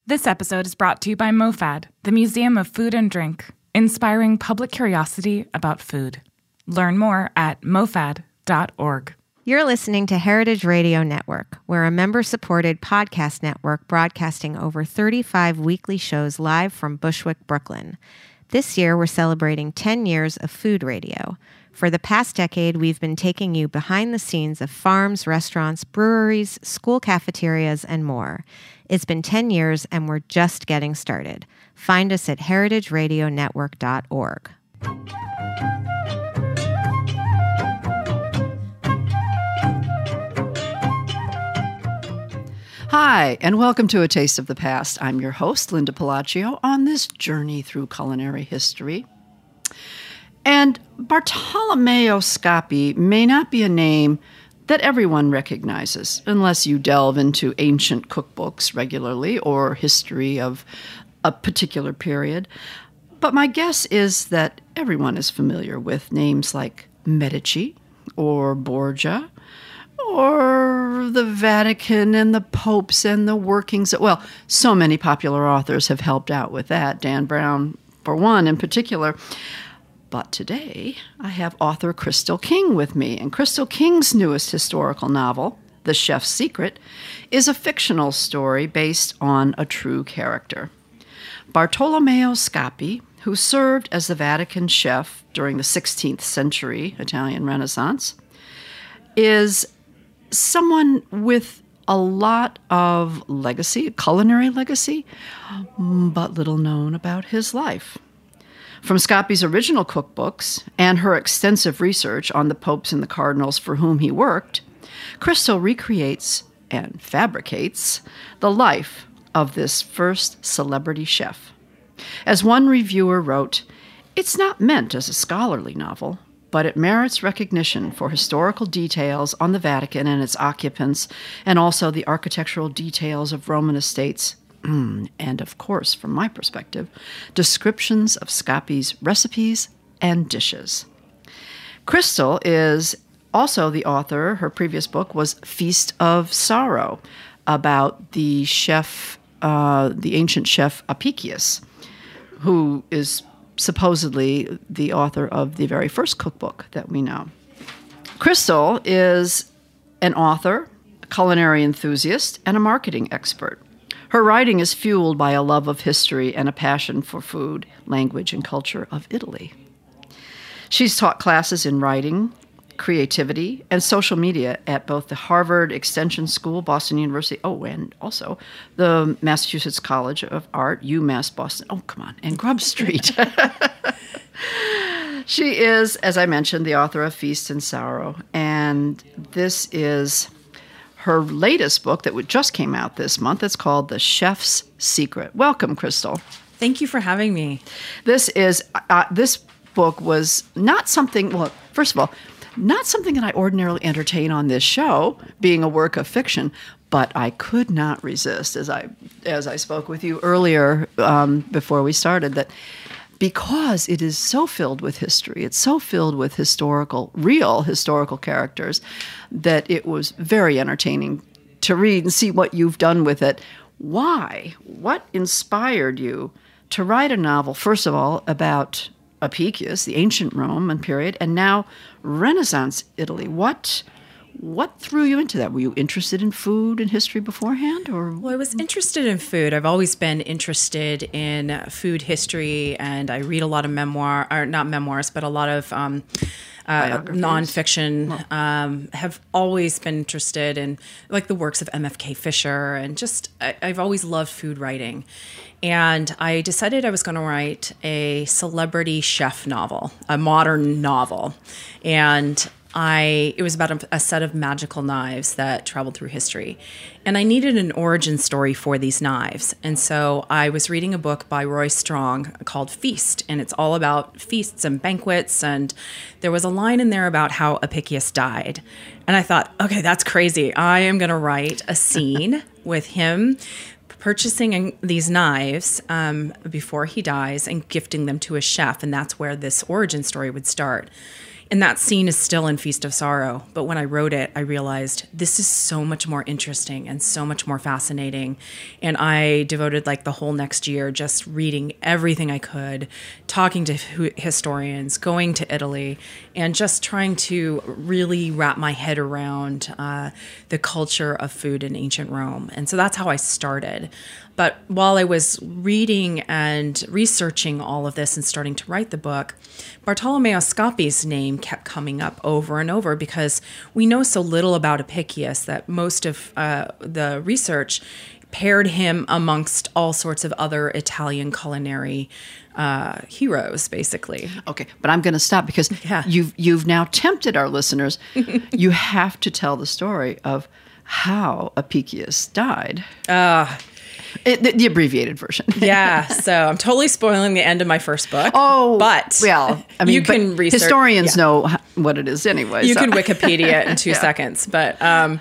This episode is brought to you by MoFad, the Museum of Food and Drink, inspiring public curiosity about food. Learn more at mofad.org. You're listening to Heritage Radio Network. We're a member-supported podcast network broadcasting over 35 weekly shows live from Bushwick, Brooklyn. This year, we're celebrating 10 years of food radio. For the past decade, we've been taking you behind the scenes of farms, restaurants, breweries, school cafeterias, and more. It's been 10 years, and we're just getting started. Find us at heritageradionetwork.org. Hi, and welcome to A Taste of the Past. I'm your host, Linda Palacio, on this journey through culinary history. And Bartolomeo Scappi may not be a name that everyone recognizes unless you delve into ancient cookbooks regularly or history of a particular period. But my guess is that everyone is familiar with names like Medici or Borgia, or the Vatican and the popes and the workings. Well, so many popular authors have helped out with that, Dan Brown, for one in particular. But today, I have author Crystal King with me, and Crystal King's newest historical novel, The Chef's Secret, is a fictional story based on a true character. Bartolomeo Scappi, who served as the Vatican chef during the 16th century Italian Renaissance, is someone with a lot of legacy, culinary legacy, but little known about his life. From Scappi's original cookbooks and her extensive research on the popes and the cardinals for whom he worked, Crystal recreates and fabricates the life of this first celebrity chef. As one reviewer wrote, "It's not meant as a scholarly novel, but it merits recognition for historical details on the Vatican and its occupants, and also the architectural details of Roman estates, and of course, from my perspective, descriptions of Scappi's recipes and dishes." Crystal is also the author. Her previous book was Feast of Sorrow, about the chef, the ancient chef Apicius, who is supposedly the author of the very first cookbook that we know. Crystal is an author, a culinary enthusiast, and a marketing expert. Her writing is fueled by a love of history and a passion for food, language, and culture of Italy. She's taught classes in writing, creativity, and social media at both the Harvard Extension School, Boston University, and also the Massachusetts College of Art, UMass Boston, and Grub Street. She is, as I mentioned, the author of Feast and Sorrow, and this is her latest book that just came out this month. It's called The Chef's Secret. Welcome, Crystal. Thank you for having me. This book was not something, well, first of all, not something that I ordinarily entertain on this show, being a work of fiction, but I could not resist, as I spoke with you earlier before we started, that because it is so filled with history, it's so filled with real historical characters, that it was very entertaining to read and see what you've done with it. Why? What inspired you to write a novel, first of all, about Apicius, the ancient Roman period, and now Renaissance Italy? What threw you into that? Were you interested in food and history beforehand, or? Well, I was interested in food. I've always been interested in food history, and I read a lot of not memoirs, but a lot of nonfiction. Have always been interested in like the works of MFK Fisher, and just I've always loved food writing. And I decided I was going to write a celebrity chef novel, a modern novel. And it was about a set of magical knives that traveled through history. And I needed an origin story for these knives. And so I was reading a book by Roy Strong called Feast, and it's all about feasts and banquets. And there was a line in there about how Apicius died. And I thought, okay, that's crazy. I am going to write a scene with him purchasing these knives before he dies and gifting them to a chef. And that's where this origin story would start. And that scene is still in Feast of Sorrow. But when I wrote it, I realized this is so much more interesting and so much more fascinating. And I devoted like the whole next year just reading everything I could, talking to historians, going to Italy, and just trying to really wrap my head around the culture of food in ancient Rome. And so that's how I started. But while I was reading and researching all of this and starting to write the book, Bartolomeo Scapi's name kept coming up over and over because we know so little about Apicius that most of the research paired him amongst all sorts of other Italian culinary heroes, basically. Okay, but I'm going to stop because you've now tempted our listeners. You have to tell the story of how Apicius died. The abbreviated version. Yeah, so I'm totally spoiling the end of my first book. Oh, but well, I mean, you can research. Historians know what it is anyway. You can Wikipedia it in 2 seconds, but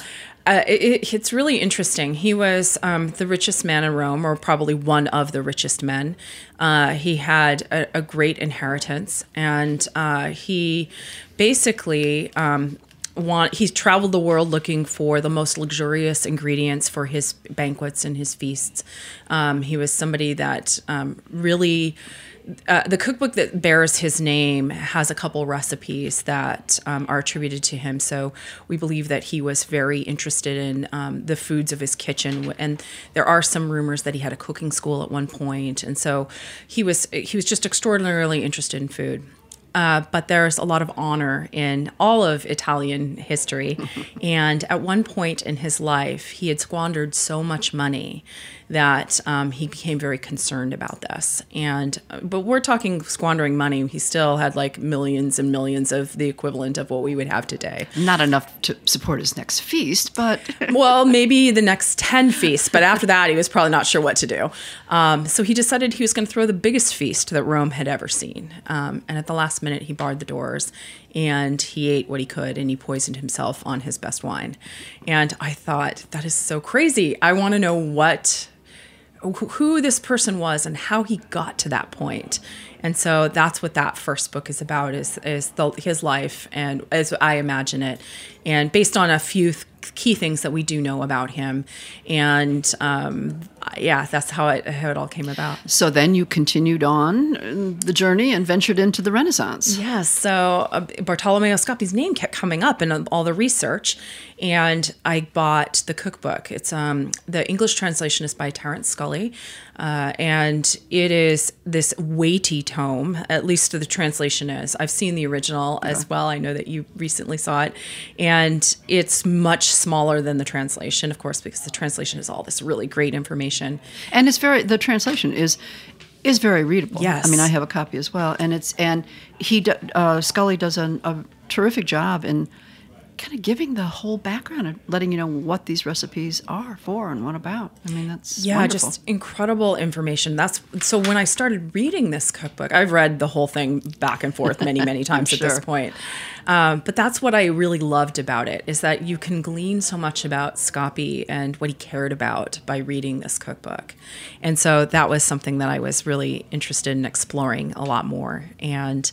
it's really interesting. He was the richest man in Rome, or probably one of the richest men. He had a great inheritance, and he basically. He's traveled the world looking for the most luxurious ingredients for his banquets and his feasts. He was somebody that really... the cookbook that bears his name has a couple recipes that are attributed to him. So we believe that he was very interested in the foods of his kitchen. And there are some rumors that he had a cooking school at one point. And so he was just extraordinarily interested in food. But there's a lot of honor in all of Italian history. And at one point in his life, he had squandered so much money that he became very concerned about this. But we're talking squandering money. He still had like millions and millions of the equivalent of what we would have today. Not enough to support his next feast, but... Well, maybe the next 10 feasts. But after that, he was probably not sure what to do. So he decided he was going to throw the biggest feast that Rome had ever seen. And at the last minute, he barred the doors. And he ate what he could, and he poisoned himself on his best wine. And I thought, that is so crazy. I want to know who this person was and how he got to that point. And so that's what that first book is about, is his life, and as I imagine it, and based on a few key things that we do know about him. And that's how it all came about. So then you continued on the journey and ventured into the Renaissance. Yes. So Bartolomeo Scapi's name kept coming up in all the research, and I bought the cookbook. It's the English translation is by Terence Scully, and it is this weighty tome. At least the translation is. I've seen the original as well. I know that you recently saw it, and it's much smaller than the translation, of course, because the translation is all this really great information. And the translation is very readable. Yes. I mean, I have a copy as well, and Scully does a terrific job in kind of giving the whole background and letting you know what these recipes are for and what about. I mean, that's wonderful. Just incredible information. So when I started reading this cookbook, I've read the whole thing back and forth many, many times at this point. But that's what I really loved about it, is that you can glean so much about Scapi and what he cared about by reading this cookbook. And so that was something that I was really interested in exploring a lot more. And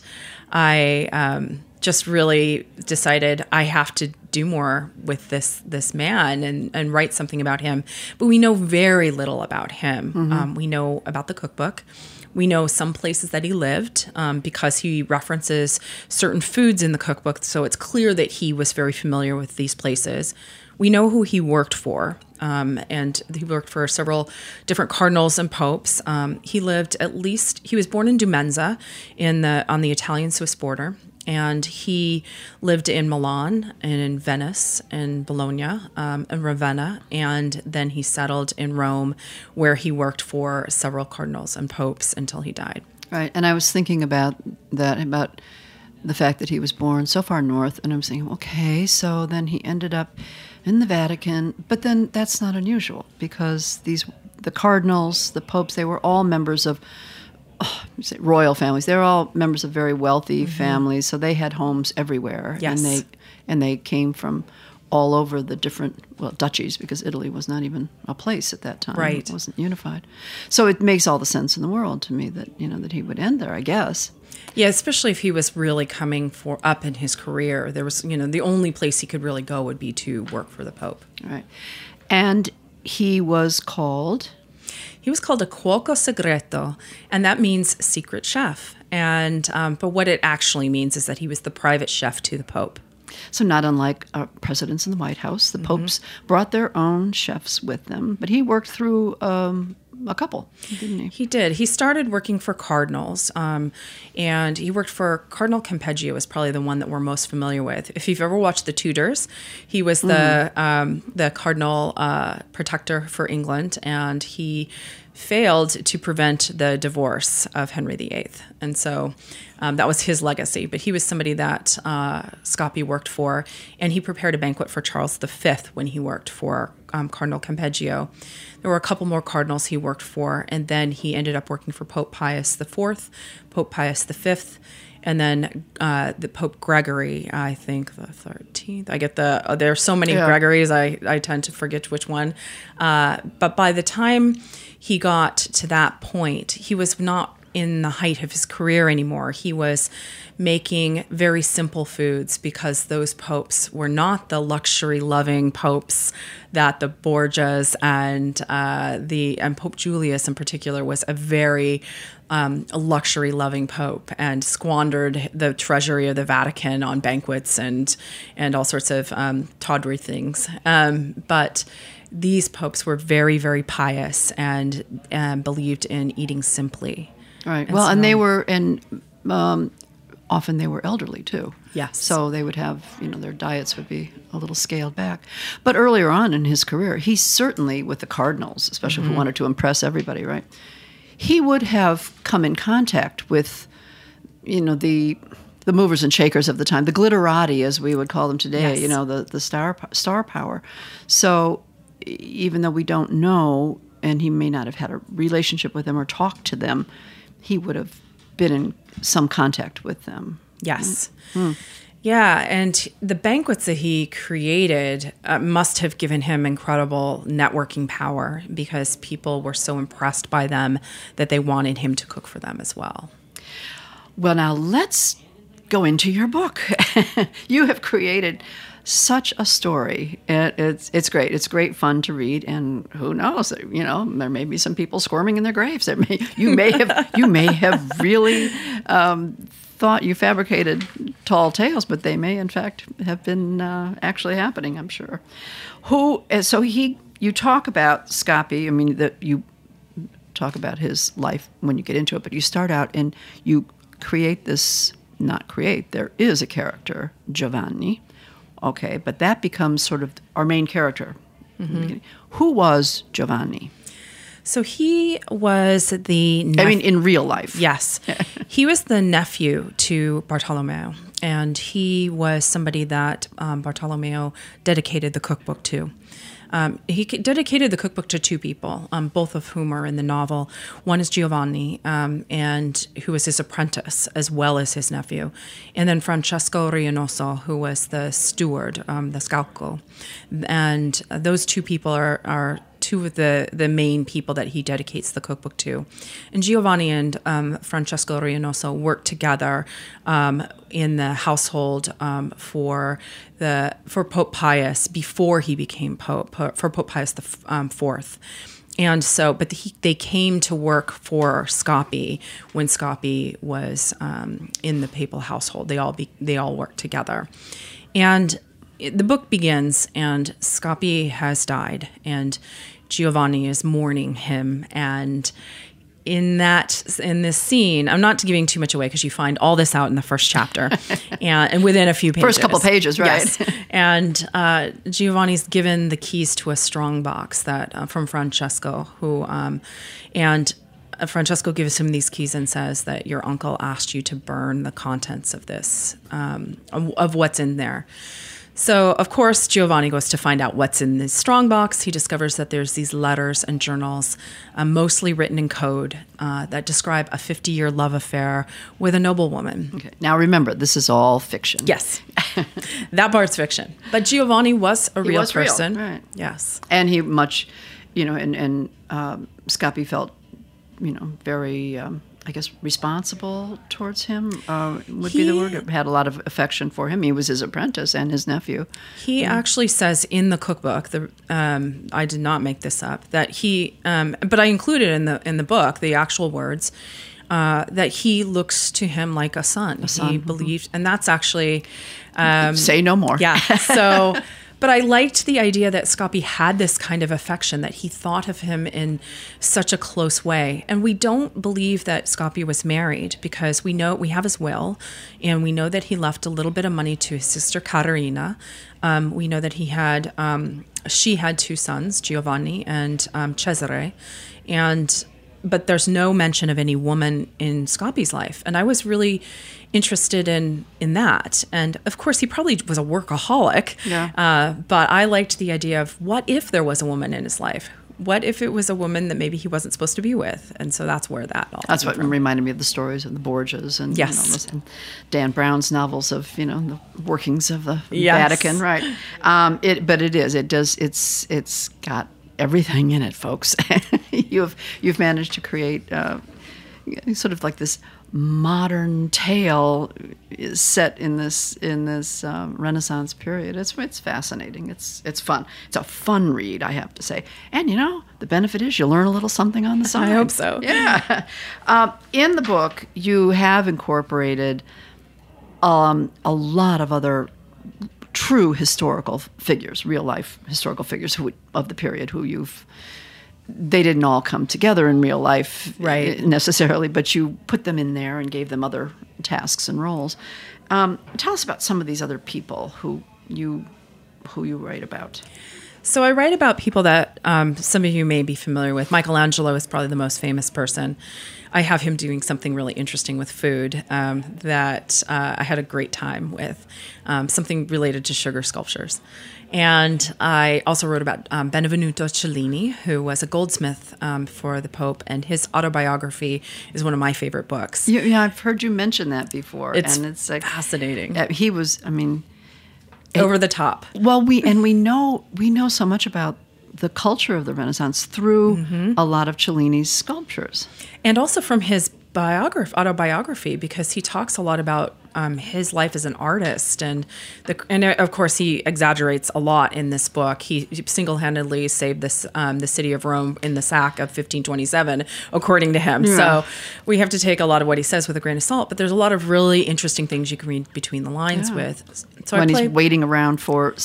I just really decided I have to do more with this man and write something about him. But we know very little about him. Mm-hmm. We know about the cookbook. We know some places that he lived because he references certain foods in the cookbook, so it's clear that he was very familiar with these places. We know who he worked for, and he worked for several different cardinals and popes. He was born in Dumenza on the Italian-Swiss border. And he lived in Milan and in Venice and Bologna and Ravenna. And then he settled in Rome, where he worked for several cardinals and popes until he died. Right. And I was thinking about the fact that he was born so far north. And I'm thinking, okay, so then he ended up in the Vatican. But then that's not unusual, because the cardinals, the popes, they were all members of royal families. They're all members of very wealthy families, so they had homes everywhere. Yes. And they came from all over the different, duchies, because Italy was not even a place at that time. Right. It wasn't unified. So it makes all the sense in the world to me that, that he would end there, I guess. Yeah, especially if he was really coming up in his career. There was, the only place he could really go would be to work for the Pope. Right. And he was called? He was called a cuoco segreto, and that means secret chef. And but what it actually means is that he was the private chef to the Pope. So not unlike presidents in the White House, the popes brought their own chefs with them, but he worked through a couple, didn't he? He did. He started working for cardinals, and he worked for Cardinal Campeggio, is probably the one that we're most familiar with. If you've ever watched The Tudors, he was the cardinal protector for England, and he failed to prevent the divorce of Henry VIII. And so that was his legacy. But he was somebody that Scopi worked for, and he prepared a banquet for Charles V when he worked for Cardinal Campeggio. There were a couple more cardinals he worked for, and then he ended up working for Pope Pius IV, Pope Pius V, and then the Pope Gregory, I think the 13th. I get there are so many Gregories, I tend to forget which one. But by the time he got to that point, he was not in the height of his career anymore. He was making very simple foods because those popes were not the luxury-loving popes that the Borgias and Pope Julius in particular was a very luxury-loving pope and squandered the treasury of the Vatican on banquets and all sorts of tawdry things. But these popes were very, very pious and believed in eating simply. Right. And they were, often they were elderly too. Yes. So they would have, their diets would be a little scaled back. But earlier on in his career, he certainly, with the cardinals, especially if he wanted to impress everybody, right? He would have come in contact with, the movers and shakers of the time, the glitterati, as we would call them today, yes. the star power. So even though we don't know, and he may not have had a relationship with them or talked to them, he would have been in some contact with them. Yes. Yeah, and the banquets that he created must have given him incredible networking power because people were so impressed by them that they wanted him to cook for them as well. Well, now let's go into your book. You have created such a story. It's great. It's great fun to read, and who knows? There may be some people squirming in their graves. You may have really thought you fabricated tall tales, but they may in fact have been actually happening. I'm sure. You talk about Scopi. I mean, that you talk about his life when you get into it, but you start out and you create this. Not create. There is a character, Giovanni. Okay, but that becomes sort of our main character. Mm-hmm. Who was Giovanni? So he was in real life. Yes. He was the nephew to Bartolomeo, and he was somebody that Bartolomeo dedicated the cookbook to. He dedicated the cookbook to two people, both of whom are in the novel. One is Giovanni, and who was his apprentice as well as his nephew, and then Francesco Rianoso, who was the steward, the scalco. And those two people are two of the main people that he dedicates the cookbook to. And Giovanni and Francesco Rianoso worked together in the household for Pope Pius before he became Pope, for Pope Pius IV. And so, but they came to work for Scopi when Scopi was in the papal household. They all worked together. And the book begins, and Scopi has died, and Giovanni is mourning him. And in this scene, I'm not giving too much away because you find all this out in the first chapter, and within a few pages. First couple pages, right? Yes. And Giovanni's given the keys to a strong box that from Francesco, and Francesco gives him these keys and says that your uncle asked you to burn the contents of this, of what's in there. So, of course, Giovanni goes to find out what's in this strongbox. He discovers that there's these letters and journals, mostly written in code, that describe a 50-year love affair with a noblewoman. Okay. Now, remember, this is all fiction. Yes, that part's fiction. But Giovanni was a real was person. real, right. Yes. And he much, and Scapi felt, very, I guess, responsible towards him would be the word. Had a lot of affection for him. He was his apprentice and his nephew. He actually says in the cookbook, I did not make this up, that he, but I included in the book the actual words, that he looks to him like a son. He believed, and that's actually... Say no more. Yeah, so... But I liked the idea that Scapi had this kind of affection, that he thought of him in such a close way. And we don't believe that Scapi was married, because we have his will, and we know that he left a little bit of money to his sister Caterina. We know that she had 2 sons, Giovanni and Cesare. But there's no mention of any woman in Scapi's life. And I was really interested in that. And of course, he probably was a workaholic. Yeah. But I liked the idea of, what if there was a woman in his life? What if it was a woman that maybe he wasn't supposed to be with? And so that's where that all That's came what from. reminded me of the stories of the Borgias and, Yes. and Dan Brown's novels of, the workings of the Yes. Vatican. Right. It's got everything in it, folks. You've managed to create sort of like this modern tale set in this Renaissance period. It's fascinating. It's fun. It's a fun read, I have to say. And the benefit is you learn a little something on the side. I hope so. Yeah. In the book, you have incorporated a lot of other true historical figures, real life historical figures of the period they didn't all come together in real life, right, necessarily, but you put them in there and gave them other tasks and roles. Tell us about some of these other people who you write about. So I write about people that some of you may be familiar with. Michelangelo is probably the most famous person. I have him doing something really interesting with food that I had a great time with, something related to sugar sculptures. And I also wrote about Benvenuto Cellini, who was a goldsmith for the Pope, and his autobiography is one of my favorite books. Yeah, I've heard you mention that before. It's like, fascinating. He was, over the top. Well, we know so much about the culture of the Renaissance through a lot of Cellini's sculptures, and also from his autobiography, because he talks a lot about his life as an artist, and of course he exaggerates a lot in this book. He single-handedly saved the city of Rome in the sack of 1527, according to him. Yeah. So we have to take a lot of what he says with a grain of salt. But there's a lot of really interesting things you can read between the lines with. So when he's waiting around for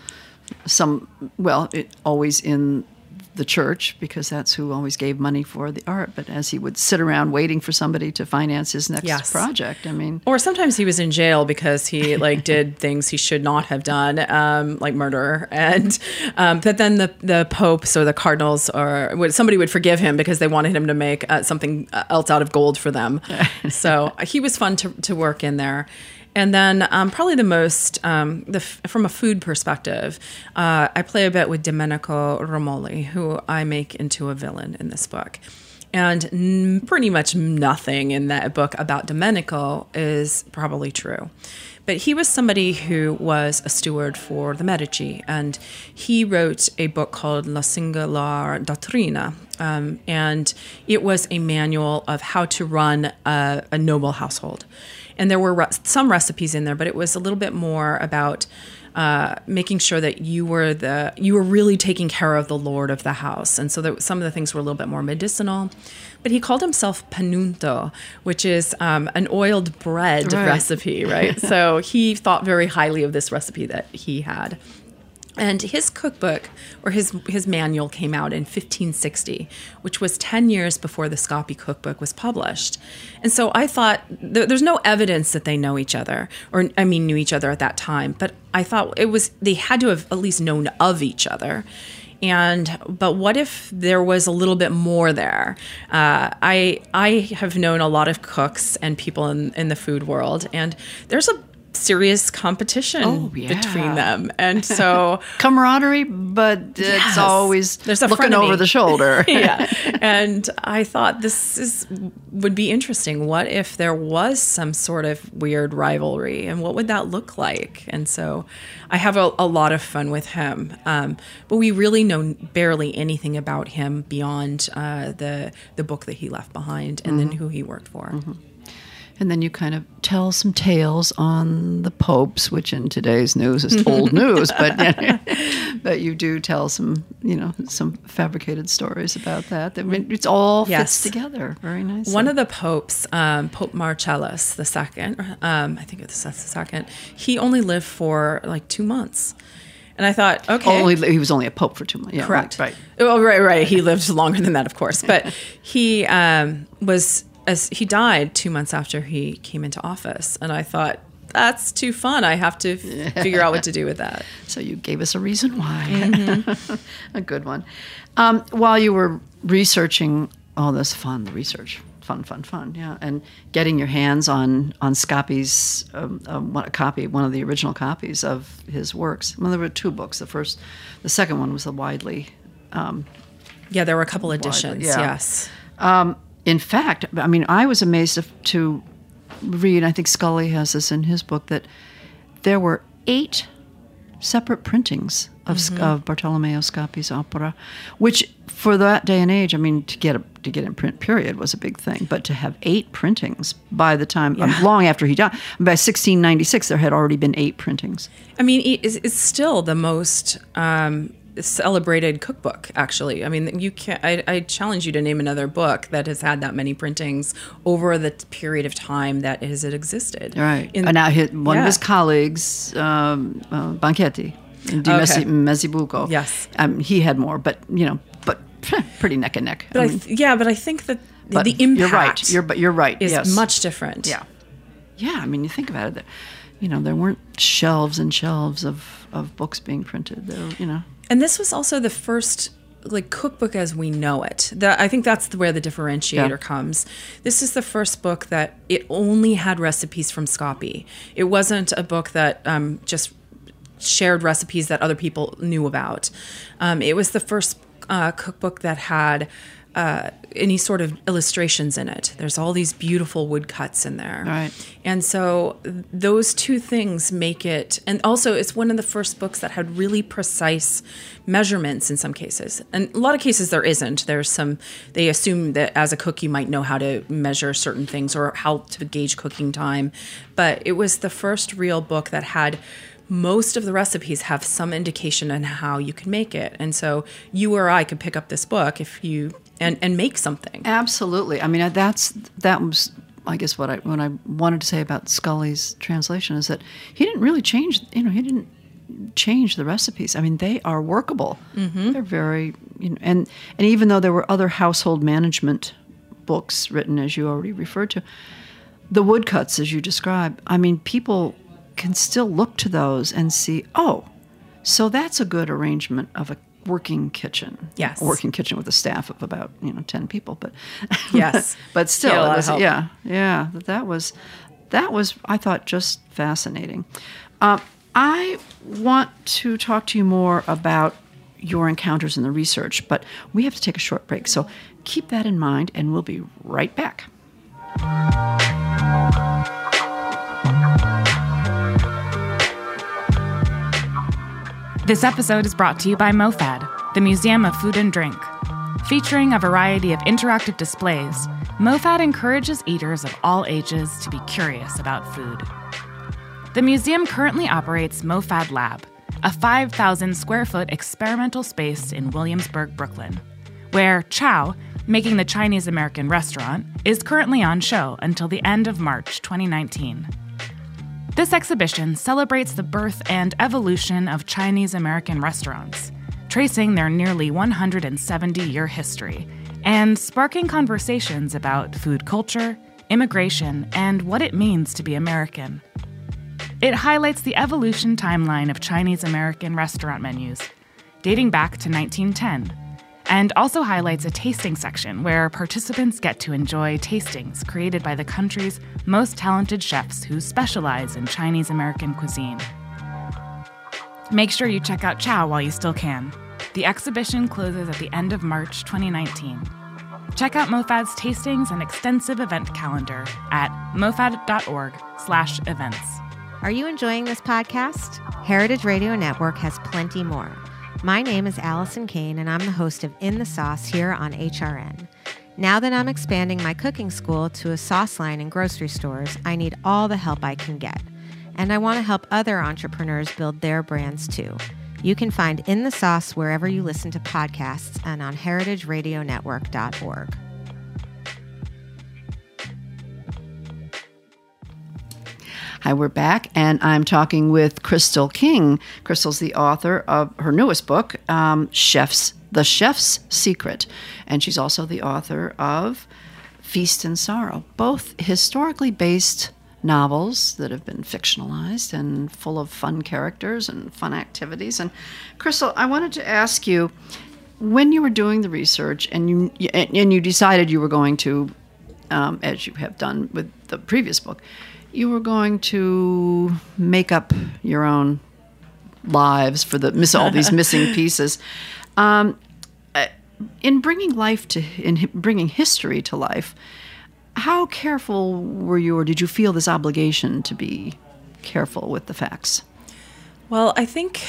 always in the church, because that's who always gave money for the art, but as he would sit around waiting for somebody to finance his next project. Or sometimes he was in jail because he did things he should not have done, like murder. And but then the popes or the cardinals or somebody would forgive him because they wanted him to make something else out of gold for them. So he was fun to work in there. And then probably the most, from a food perspective, I play a bit with Domenico Romoli, who I make into a villain in this book. And pretty much nothing in that book about Domenico is probably true. But he was somebody who was a steward for the Medici, and he wrote a book called La Singolar Dottrina, and it was a manual of how to run a noble household. And there were some recipes in there, but it was a little bit more about making sure that you were really taking care of the lord of the house. And so some of the things were a little bit more medicinal. But he called himself panunto, which is an oiled bread recipe, right? So he thought very highly of this recipe that he had. And his cookbook, or his manual, came out in 1560, which was 10 years before the Scapi cookbook was published. And so I thought, there's no evidence that they know each other, knew each other at that time. But I thought they had to have at least known of each other. But what if there was a little bit more there? I have known a lot of cooks and people in the food world, and there's serious competition between them. And so camaraderie, but it's always looking over the shoulder. Yeah. And I thought would be interesting. What if there was some sort of weird rivalry, and what would that look like? And so I have a lot of fun with him. But we really know barely anything about him beyond the book that he left behind and then who he worked for. Mm-hmm. And then you kind of tell some tales on the popes, which in today's news is old news, but you do tell some fabricated stories about that. I mean, it's all fits together very nicely. One of the popes, Pope Marcellus II, I think that's the second, he only lived for like 2 months. And I thought, okay. He was only a pope for 2 months. Yeah, correct. Right. Oh, right. He lived longer than that, of course. But he he died 2 months after he came into office. And I thought, that's too fun. I have to figure out what to do with that. So you gave us a reason why. A good one. While you were researching all this fun, yeah, and getting your hands on Scapi's one of the original copies of his works. Well, there were 2 books. The second one was the widely. There were a couple editions. Yes. In fact, I mean, I was amazed to read. I think Scully has this in his book that there were 8 separate printings of Bartolomeo Scapi's opera, which for that day and age, I mean, to get in print, period, was a big thing. But to have 8 printings by the time, long after he died, by 1696, there had already been 8 printings. I mean, it's still the most celebrated cookbook, actually. I mean, you can't. I challenge you to name another book that has had that many printings over the period of time that it existed. Right. And now one of his colleagues, Banchetti, di Mezzibuco. Yes. He had more, but pretty neck and neck. But I think that the impact. You're right. Is much different. Yeah. Yeah. I mean, you think about it. There weren't shelves and shelves of books being printed. There, And this was also the first cookbook as we know it. I think that's where the differentiator comes. This is the first book that it only had recipes from Scapi. It wasn't a book that just shared recipes that other people knew about. It was the first cookbook that had any sort of illustrations in it. There's all these beautiful woodcuts in there. Right. And so those 2 things make it, and also it's one of the first books that had really precise measurements in some cases. And a lot of cases there isn't. They assume that as a cook you might know how to measure certain things or how to gauge cooking time. But it was the first real book that had most of the recipes have some indication on how you can make it. And so you or I could pick up this book and make something. Absolutely. I mean, that was, I guess, what I wanted to say about Scully's translation is that he didn't really change, he didn't change the recipes. I mean, they are workable. Mm-hmm. They're very, and even though there were other household management books written, as you already referred to, the woodcuts, as you described, I mean, people can still look to those and see, so that's a good arrangement of a working kitchen. Yes. A working kitchen with a staff of about 10 people, but yes. But still, it was, that was I thought just fascinating. I want to talk to you more about your encounters in the research, but we have to take a short break, so keep that in mind, and we'll be right back. This episode is brought to you by MoFad, the Museum of Food and Drink. Featuring a variety of interactive displays, MoFad encourages eaters of all ages to be curious about food. The museum currently operates MoFad Lab, a 5,000 square foot experimental space in Williamsburg, Brooklyn, where Chow, making the Chinese American restaurant, is currently on show until the end of March 2019. This exhibition celebrates the birth and evolution of Chinese American restaurants, tracing their nearly 170-year history, and sparking conversations about food culture, immigration, and what it means to be American. It highlights the evolution timeline of Chinese American restaurant menus, dating back to 1910, and also highlights a tasting section where participants get to enjoy tastings created by the country's most talented chefs who specialize in Chinese American cuisine. Make sure you check out Chow while you still can. The exhibition closes at the end of March 2019. Check out MoFad's tastings and extensive event calendar at mofad.org/events. Are you enjoying this podcast? Heritage Radio Network has plenty more. My name is Allison Kane, and I'm the host of In the Sauce here on HRN. Now that I'm expanding my cooking school to a sauce line in grocery stores, I need all the help I can get. And I want to help other entrepreneurs build their brands too. You can find In the Sauce wherever you listen to podcasts and on heritageradionetwork.org. Hi, we're back, and I'm talking with Crystal King. Crystal's the author of her newest book, The Chef's Secret, and she's also the author of Feast and Sorrow, both historically based novels that have been fictionalized and full of fun characters and fun activities. And Crystal, I wanted to ask you, when you were doing the research and you decided you were going to, as you have done with the previous book, you were going to make up your own lives for all these missing pieces. In bringing history to life, how careful were you, or did you feel this obligation to be careful with the facts? Well, I think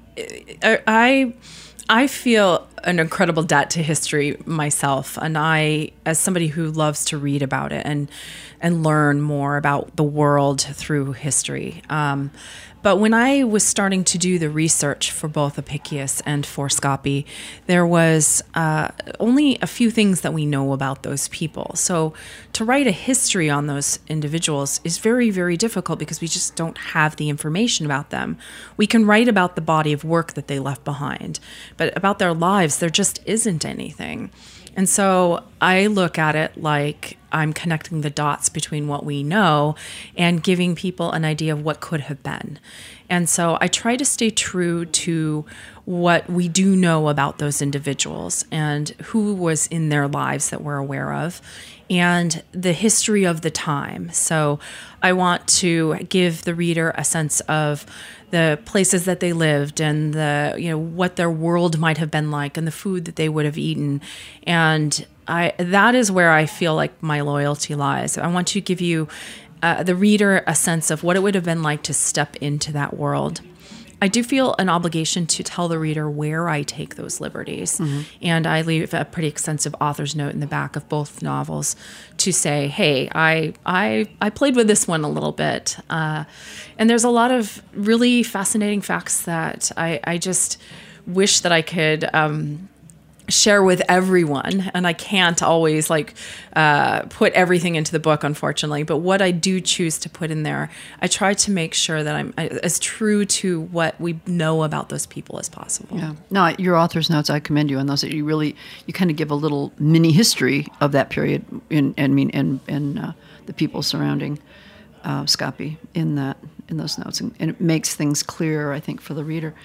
I feel an incredible debt to history myself, and I, as somebody who loves to read about it and learn more about the world through history. But when I was starting to do the research for both Apicius and for Scapi, there was only a few things that we know about those people. So to write a history on those individuals is very, very difficult because we just don't have the information about them. We can write about the body of work that they left behind, but about their lives, there just isn't anything. And so I look at it like I'm connecting the dots between what we know and giving people an idea of what could have been. And so I try to stay true to what we do know about those individuals and who was in their lives that we're aware of and the history of the time. So I want to give the reader a sense of the places that they lived and what their world might have been like and the food that they would have eaten. And that is where I feel like my loyalty lies. I want to give you, the reader, a sense of what it would have been like to step into that world. I do feel an obligation to tell the reader where I take those liberties. Mm-hmm. And I leave a pretty extensive author's note in the back of both novels to say, hey, I played with this one a little bit. And there's a lot of really fascinating facts that I just wish that I could share with everyone, and I can't always put everything into the book, unfortunately, but what I do choose to put in there, I try to make sure that I'm as true to what we know about those people as possible. Yeah. No, your author's notes, I commend you on those. You kind of give a little mini history of that period and the people surrounding Scapi in those notes, and it makes things clearer, I think, for the reader.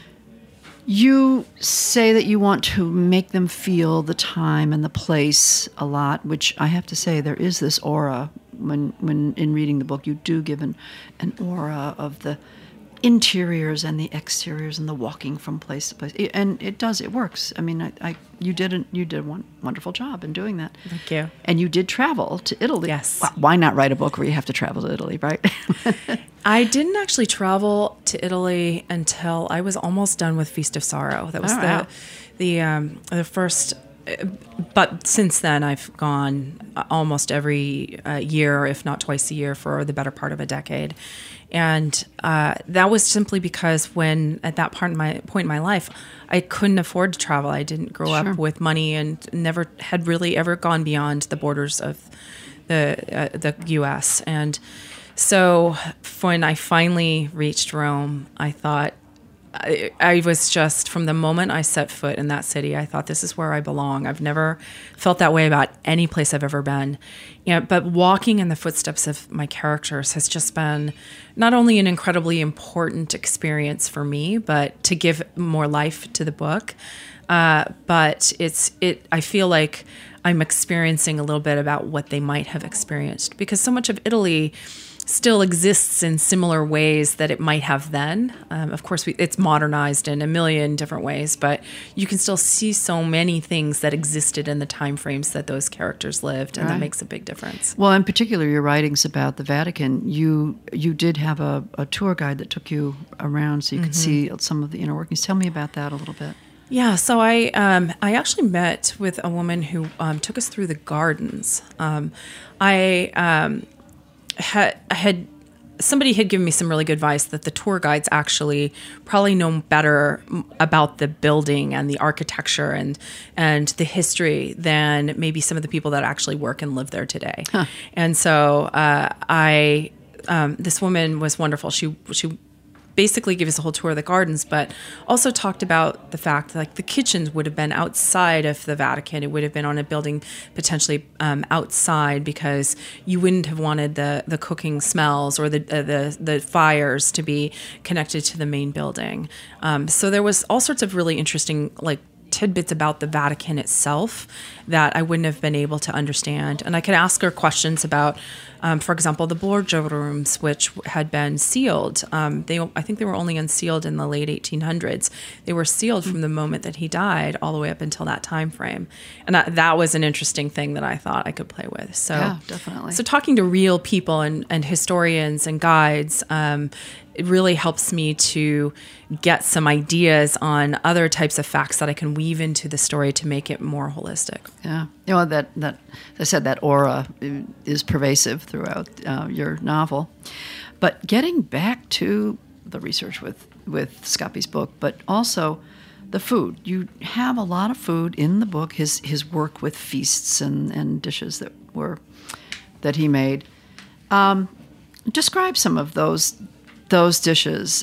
You say that you want to make them feel the time and the place a lot, which I have to say there is this aura. When in reading the book, you do give an aura of the interiors and the exteriors and the walking from place to place, and it works. I mean, you did a wonderful job in doing that. Thank you. And you did travel to Italy. Yes. Why not write a book where you have to travel to Italy, right? I didn't actually travel to Italy until I was almost done with Feast of Sorrow. That was the first. But since then, I've gone almost every year, if not twice a year, for the better part of a decade. And that was simply because when, at that point in my life, I couldn't afford to travel. I didn't grow up with money and never had really ever gone beyond the borders of the U.S. And so when I finally reached Rome, I thought, I was just, from the moment I set foot in that city, I thought, this is where I belong. I've never felt that way about any place I've ever been. But walking in the footsteps of my characters has just been not only an incredibly important experience for me, but to give more life to the book. But I feel like I'm experiencing a little bit about what they might have experienced, because so much of Italy still exists in similar ways that it might have then. Of course, it's modernized in a million different ways, but you can still see so many things that existed in the time frames that those characters lived, and that makes a big difference. Well, in particular, your writings about the Vatican, you did have a tour guide that took you around so you could see some of the inner workings. Tell me about that a little bit. Yeah, so I actually met with a woman who took us through the gardens. Somebody had given me some really good advice that the tour guides actually probably know better about the building and the architecture and the history than maybe some of the people that actually work and live there today. Huh. And so this woman was wonderful. She basically gave us a whole tour of the gardens, but also talked about the fact that, like, the kitchens would have been outside of the Vatican. It would have been on a building potentially outside, because you wouldn't have wanted the cooking smells or the fires to be connected to the main building. So there was all sorts of really interesting, like, tidbits about the Vatican itself that I wouldn't have been able to understand. And I could ask her questions about, for example, the Borgia rooms, which had been sealed. I think they were only unsealed in the late 1800s. They were sealed from the moment that he died all the way up until that time frame. And that was an interesting thing that I thought I could play with. So, yeah, definitely. So talking to real people and historians and guides, it really helps me to get some ideas on other types of facts that I can weave into the story to make it more holistic. Yeah, that as I said, that aura is pervasive throughout your novel. But getting back to the research with Scappi's book, but also the food. You have a lot of food in the book. His work with feasts and dishes that he made. Describe some of those dishes,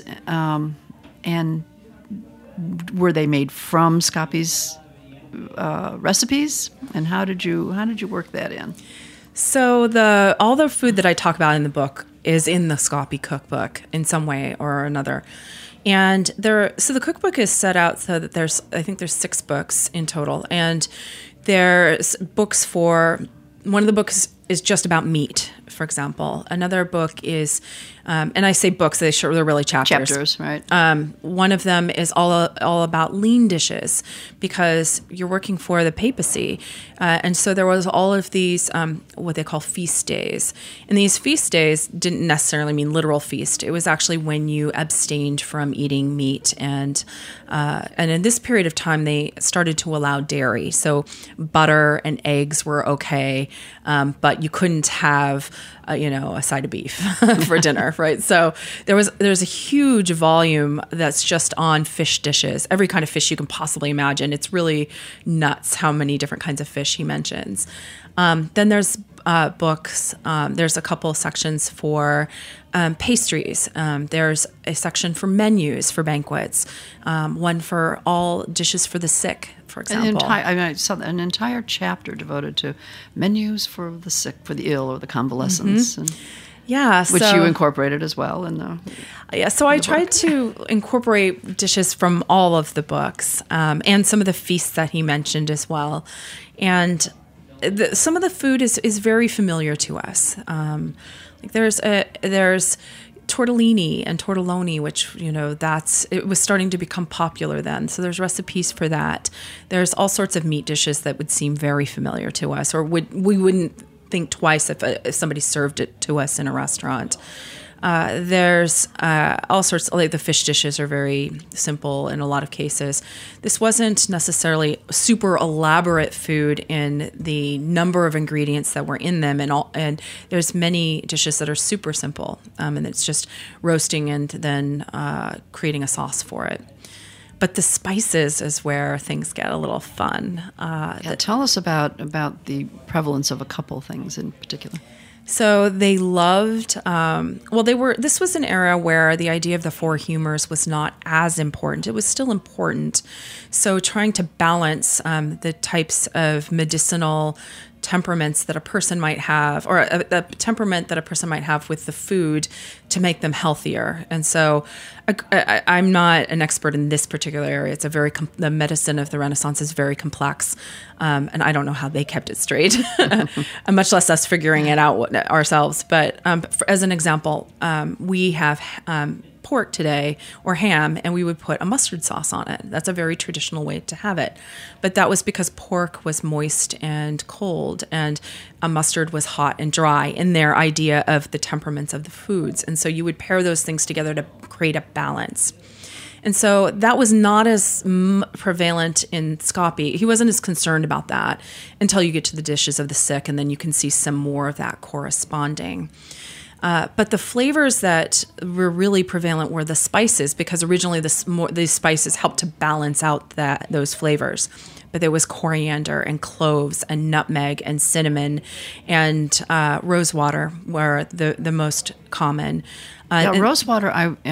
and were they made from Scappi's recipes? And how did you work that in? So all the food that I talk about in the book is in the Scappi cookbook in some way or another. And so the cookbook is set out so that there's 6 books in total, and there's books for. One of the books is just about meat, for example. Another book is, and I say books, they're really chapters. Chapters, right. One of them is all about lean dishes, because you're working for the papacy. And so there was all of these, what they call feast days. And these feast days didn't necessarily mean literal feast. It was actually when you abstained from eating meat. And in this period of time, they started to allow dairy. So butter and eggs were okay, but you couldn't have a side of beef for dinner, right? So there's a huge volume that's just on fish dishes, every kind of fish you can possibly imagine. It's really nuts how many different kinds of fish he mentions. Then there's books. There's a couple of sections for pastries. There's a section for menus for banquets. One for all dishes for the sick, for example. I saw an entire chapter devoted to menus for the sick, for the ill, or the convalescents. Mm-hmm. Which you incorporated as well in the so I tried to incorporate dishes from all of the books, and some of the feasts that he mentioned as well. And some of the food is very familiar to us. Like there's tortellini and tortelloni, which it was starting to become popular then. So there's recipes for that. There's all sorts of meat dishes that would seem very familiar to us, or we wouldn't think twice if somebody served it to us in a restaurant. There's all sorts, like the fish dishes are very simple in a lot of cases. This wasn't necessarily super elaborate food in the number of ingredients that were in them, and there's many dishes that are super simple, and it's just roasting and then creating a sauce for it. But the spices is where things get a little fun. Tell us about the prevalence of a couple things in particular. So they loved, this was an era where the idea of the four humors was not as important. It was still important. So trying to balance the types of medicinal temperaments that a person might have, or a temperament that a person might have with the food to make them healthier. And so I'm not an expert in this particular area. It's the medicine of the Renaissance is very complex. And I don't know how they kept it straight, much less us figuring it out ourselves. But as an example, we have pork today or ham, and we would put a mustard sauce on it. That's a very traditional way to have it. But that was because pork was moist and cold, and a mustard was hot and dry in their idea of the temperaments of the foods. And so you would pair those things together to create a balance. And so that was not as prevalent in Scapi. He wasn't as concerned about that until you get to the dishes of the sick, and then you can see some more of that corresponding. But the flavors that were really prevalent were the spices, because originally these spices helped to balance out those flavors. But there was coriander and cloves and nutmeg and cinnamon and rosewater were the most common. Rosewater,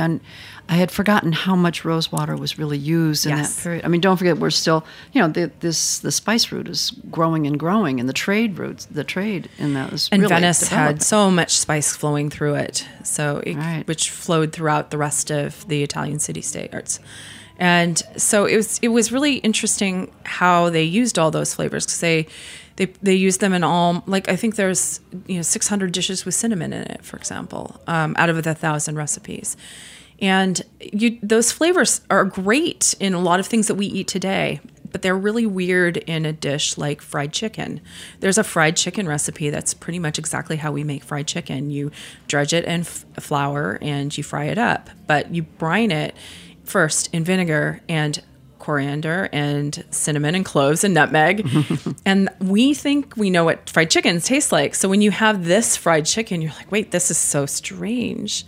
I had forgotten how much rosewater was really used in that period. I mean, don't forget, we're still, the spice route is growing and growing, and the trade in that is and really Venice developing. had so much spice flowing through it, which flowed throughout the rest of the Italian city-states. And so it was really interesting how they used all those flavors, because they used them in all, like, I think there's 600 dishes with cinnamon in it, for example, out of the 1,000 recipes. And those flavors are great in a lot of things that we eat today, but they're really weird in a dish like fried chicken. There's a fried chicken recipe that's pretty much exactly how we make fried chicken. You dredge it in flour and you fry it up, but you brine it first in vinegar and coriander and cinnamon and cloves and nutmeg. And we think we know what fried chickens taste like. So when you have this fried chicken, you're like, wait, this is so strange.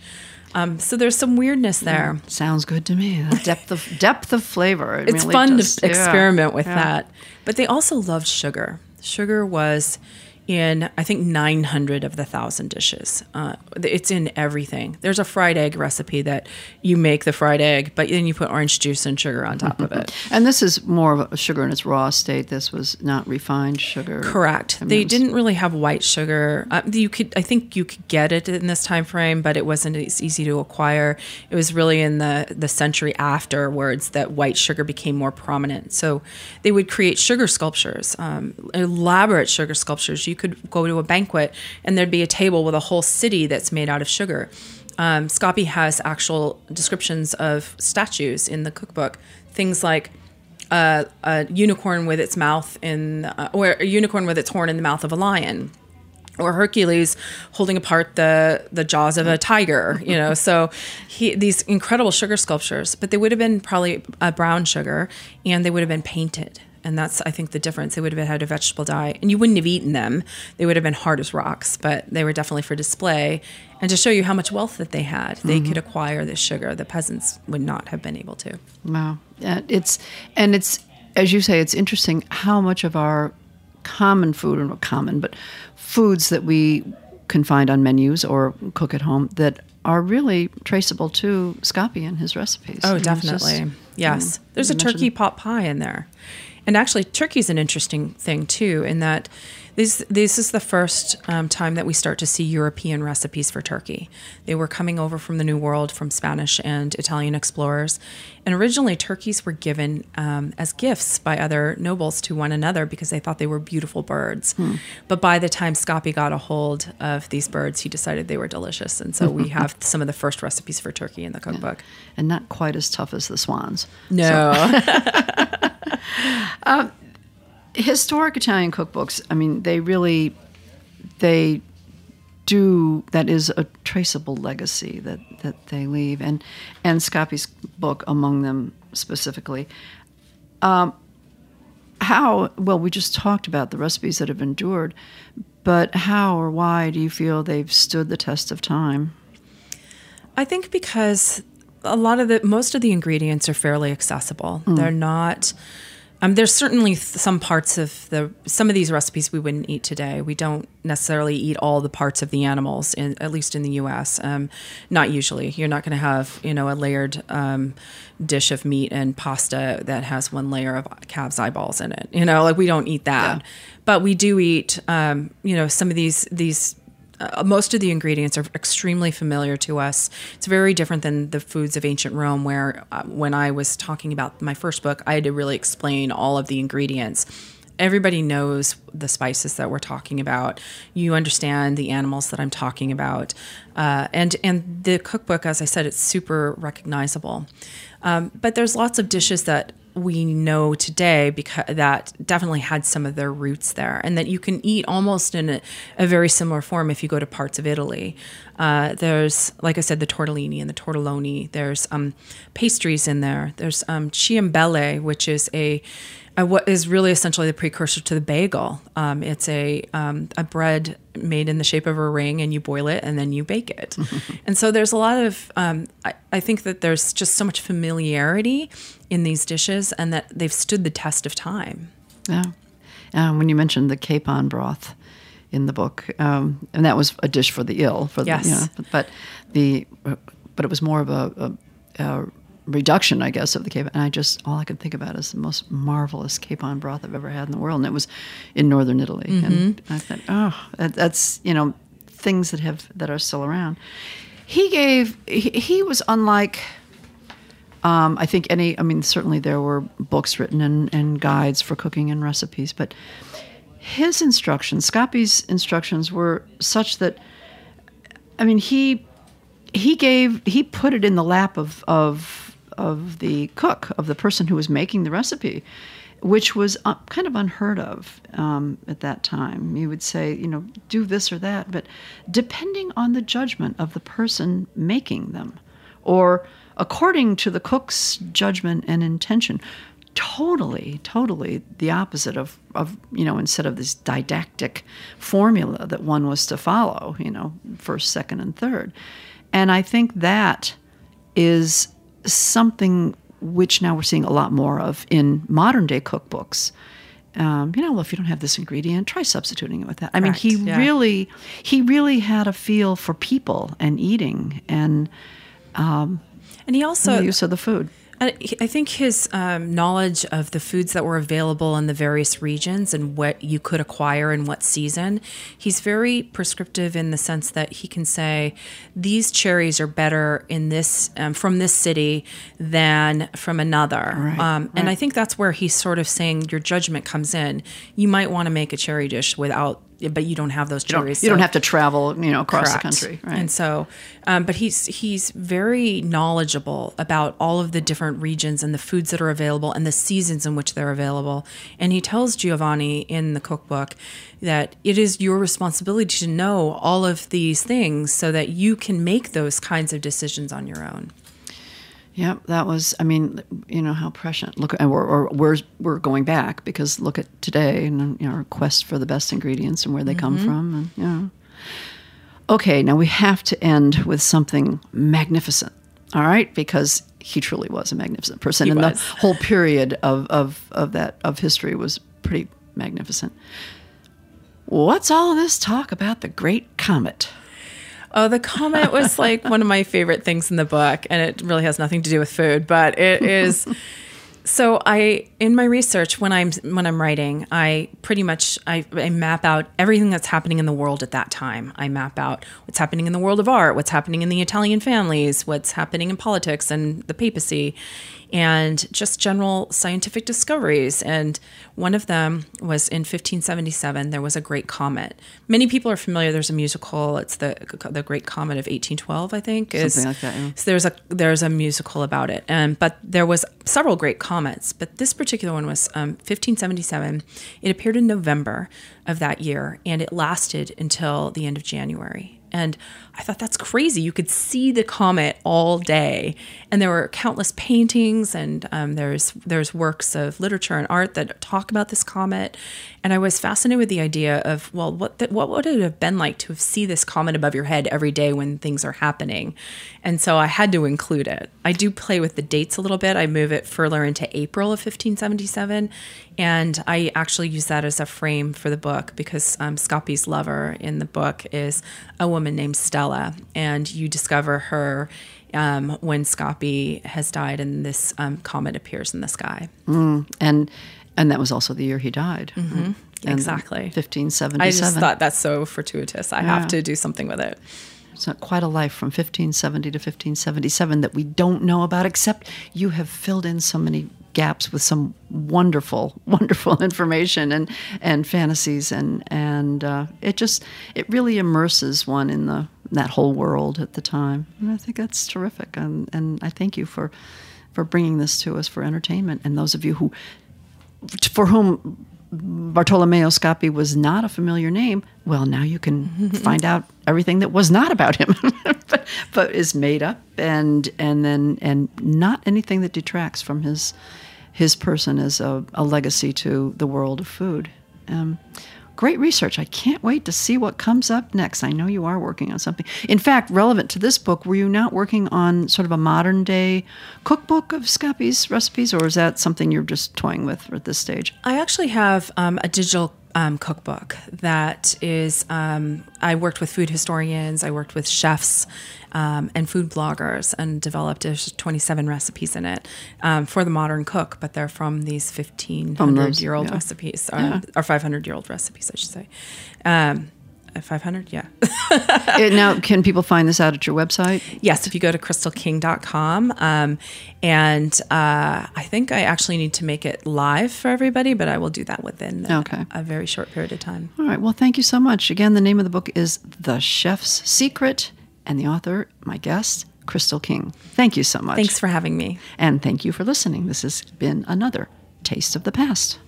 So there's some weirdness there. Sounds good to me. The depth of flavor. It's really fun to experiment with that. But they also loved sugar. Sugar was in, I think, 900 of the 1,000 dishes. It's in everything. There's a fried egg recipe that you make the fried egg, but then you put orange juice and sugar on top of it. And this is more of a sugar in its raw state. This was not refined sugar. Correct. They didn't really have white sugar. I think you could get it in this time frame, but it wasn't as easy to acquire. It was really in the century afterwards that white sugar became more prominent. So they would create sugar sculptures, elaborate sugar sculptures. You could go to a banquet and there'd be a table with a whole city that's made out of sugar. Scapi has actual descriptions of statues in the cookbook. Things like a unicorn with its mouth or a unicorn with its horn in the mouth of a lion, or Hercules holding apart the jaws of a tiger. So these incredible sugar sculptures, but they would have been probably a brown sugar, and they would have been painted. And that's, I think, the difference. They would have had a vegetable dye, and you wouldn't have eaten them. They would have been hard as rocks, but they were definitely for display and to show you how much wealth that they had. They could acquire this sugar. The peasants would not have been able to. Wow. It's as you say, it's interesting how much of our common food, or not common, but foods that we can find on menus or cook at home that are really traceable to Scapi and his recipes. Oh, definitely. Yes. There's a turkey pot pie in there. And actually, turkey's an interesting thing, too, in that this is the first time that we start to see European recipes for turkey. They were coming over from the New World, from Spanish and Italian explorers. And originally, turkeys were given as gifts by other nobles to one another because they thought they were beautiful birds. But by the time Scapi got a hold of these birds, he decided they were delicious. And so we have some of the first recipes for turkey in the cookbook. And not quite as tough as the swans. No. Historic Italian cookbooks, I mean, they do, that is a traceable legacy that they leave, and Scapi's book among them specifically. We just talked about the recipes that have endured, but how or why do you feel they've stood the test of time? I think because most of the ingredients are fairly accessible. They're not There's certainly some parts of some of these recipes we wouldn't eat today. We don't necessarily eat all the parts of the animals, at least in the U.S. Not usually. You're not going to have, a layered dish of meat and pasta that has one layer of calves' eyeballs in it. We don't eat that. Yeah. But we do eat, some of these. Most of the ingredients are extremely familiar to us. It's very different than the foods of ancient Rome, where when I was talking about my first book, I had to really explain all of the ingredients. Everybody knows the spices that we're talking about. You understand the animals that I'm talking about. And the cookbook, as I said, it's super recognizable. But there's lots of dishes that we know today because that definitely had some of their roots there, and that you can eat almost in a very similar form if you go to parts of Italy. There's, like I said, the tortellini and the tortelloni. There's pastries in there. There's ciambelle, which is what is really essentially the precursor to the bagel. It's a bread made in the shape of a ring, and you boil it and then you bake it. And so there's a lot of, I think that there's just so much familiarity in these dishes, and that they've stood the test of time. Yeah. When you mentioned the capon broth in the book, and that was a dish for the ill, yes. But it was more of a reduction, I guess, of the capon. And all I could think about is the most marvelous capon broth I've ever had in the world, and it was in northern Italy. Mm-hmm. And I thought, that's things that are still around. He was unlike, I think certainly there were books written and guides for cooking and recipes, but his instructions, Scapi's instructions, were such that, he put it in the lap of the cook, of the person who was making the recipe, which was kind of unheard of at that time. You would say, do this or that, but depending on the judgment of the person making them, or according to the cook's judgment and intention, totally the opposite of instead of this didactic formula that one was to follow, first, second, and third. And I think that is something which now we're seeing a lot more of in modern day cookbooks. If you don't have this ingredient, try substituting it with that. Correct. He really had a feel for people and eating and he also the use of the food. I think his knowledge of the foods that were available in the various regions and what you could acquire in what season, he's very prescriptive in the sense that he can say, these cherries are better in this from this city than from another. Right, And I think that's where he's sort of saying your judgment comes in. You might want to make a cherry dish but you don't have those cherries. You don't have to travel, across Correct. the country. Right? And so, but he's very knowledgeable about all of the different regions and the foods that are available and the seasons in which they're available. And he tells Giovanni in the cookbook that it is your responsibility to know all of these things so that you can make those kinds of decisions on your own. Yeah, that was, how prescient. Look, and we're going back because look at today and our quest for the best ingredients and where they come from. And, Okay, now we have to end with something magnificent, all right? Because he truly was a magnificent person. The whole period of history was pretty magnificent. What's all of this talk about the Great Comet? Oh, the comet was like one of my favorite things in the book, and it really has nothing to do with food, but it is. So in my research, when I'm writing, I pretty much I map out everything that's happening in the world at that time. I map out what's happening in the world of art, what's happening in the Italian families, what's happening in politics and the papacy, and just general scientific discoveries. And one of them was in 1577, there was a great comet. Many people are familiar. There's a musical. It's the Great Comet of 1812, I think. Something like that, yeah. So there's a musical about it. But there was several great comets. But this particular one was 1577. It appeared in November of that year, and it lasted until the end of January. And I thought, that's crazy. You could see the comet all day. And there were countless paintings, and there's works of literature and art that talk about this comet. And I was fascinated with the idea of, well, what would it have been like to see this comet above your head every day when things are happening? And so I had to include it. I do play with the dates a little bit. I move it further into April of 1577. And I actually use that as a frame for the book because Scapi's lover in the book is a woman named Stella. And you discover her when Scapi has died and this comet appears in the sky. And that was also the year he died. Mm-hmm. Exactly. 1577. I just thought that's so fortuitous. I have to do something with it. It's not quite a life from 1570 to 1577 that we don't know about, except you have filled in so many gaps with some wonderful, wonderful information and fantasies, and it really immerses one in that whole world at the time. And I think that's terrific, and I thank you for bringing this to us for entertainment. And those of you for whom Bartolomeo Scapi was not a familiar name, well, now you can find out everything that was not about him, but is made up, and not anything that detracts from his person as a legacy to the world of food. Great research. I can't wait to see what comes up next. I know you are working on something. In fact, relevant to this book, were you not working on sort of a modern day cookbook of Scapi's recipes, or is that something you're just toying with at this stage? I actually have a digital cookbook that is, I worked with food historians, I worked with chefs and food bloggers, and developed 27 recipes in it for the modern cook, but they're from these 1,500-year-old recipes, or 500-year-old recipes, I should say. 500, yeah. Now, can people find this out at your website? Yes, if you go to crystalking.com. And I think I actually need to make it live for everybody, but I will do that within a very short period of time. All right. Well, thank you so much. Again, the name of the book is The Chef's Secret, and the author, my guest, Crystal King. Thank you so much. Thanks for having me. And thank you for listening. This has been another Taste of the Past.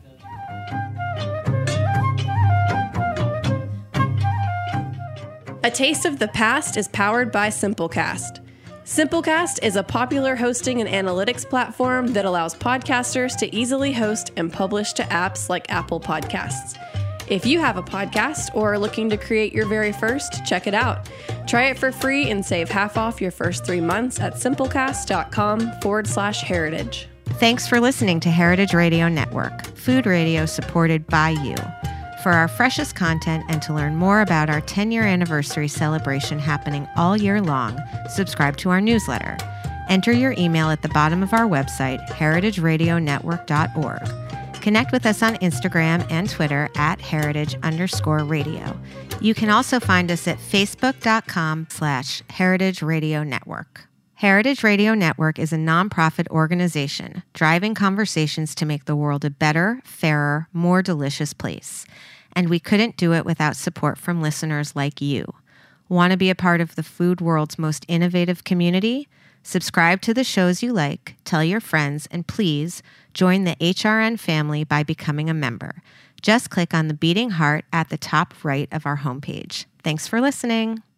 A Taste of the Past is powered by Simplecast. Simplecast is a popular hosting and analytics platform that allows podcasters to easily host and publish to apps like Apple Podcasts. If you have a podcast or are looking to create your very first, check it out. Try it for free and save half off your first 3 months at simplecast.com/heritage. Thanks for listening to Heritage Radio Network, food radio supported by you. For our freshest content and to learn more about our 10-year anniversary celebration happening all year long, subscribe to our newsletter. Enter your email at the bottom of our website, heritageradionetwork.org. Connect with us on Instagram and Twitter at @heritage_radio. You can also find us at facebook.com/Heritage Radio Network. Heritage Radio Network is a nonprofit organization driving conversations to make the world a better, fairer, more delicious place. And we couldn't do it without support from listeners like you. Want to be a part of the food world's most innovative community? Subscribe to the shows you like, tell your friends, and please join the HRN family by becoming a member. Just click on the beating heart at the top right of our homepage. Thanks for listening.